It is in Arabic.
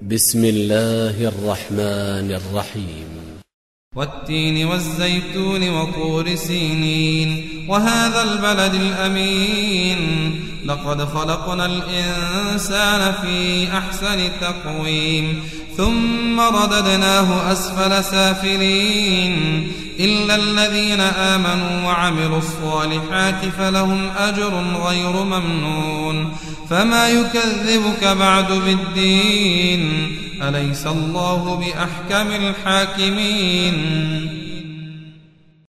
بسم الله الرحمن الرحيم والتين والزيتون وطور سينين وهذا البلد الأمين لقد خلقنا الإنسان في أحسن تقويم ثم رددناه أسفل سافلين إلا الذين آمنوا وعملوا الصالحات فلهم أجر غير ممنون فما يكذبك بعد بالدين أليس الله بأحكم الحاكمين